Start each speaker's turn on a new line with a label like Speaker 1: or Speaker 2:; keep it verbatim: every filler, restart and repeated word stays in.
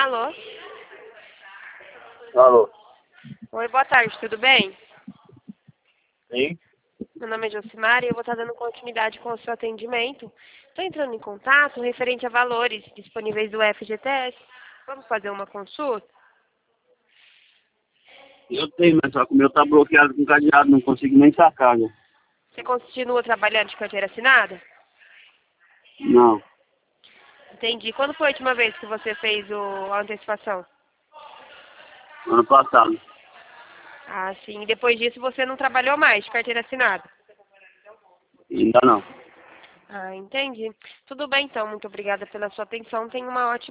Speaker 1: Alô?
Speaker 2: Alô?
Speaker 1: Oi, boa tarde, tudo bem?
Speaker 2: Sim?
Speaker 1: Meu nome é Josimara e eu vou estar dando continuidade com o seu atendimento. Estou entrando em contato referente a valores disponíveis do F G T S. Vamos fazer uma consulta?
Speaker 2: Eu tenho, mas só que o meu tá bloqueado com cadeado, não consigo nem sacar, né?
Speaker 1: Você continua trabalhando de carteira assinada?
Speaker 2: Não,
Speaker 1: Entendi. Quando foi a última vez que você fez o, a antecipação?
Speaker 2: ano passado.
Speaker 1: Ah, sim. E depois disso você não trabalhou mais de carteira assinada?
Speaker 2: Ainda não.
Speaker 1: Ah, entendi. Tudo bem então. Muito obrigada pela sua atenção. Tenha uma ótima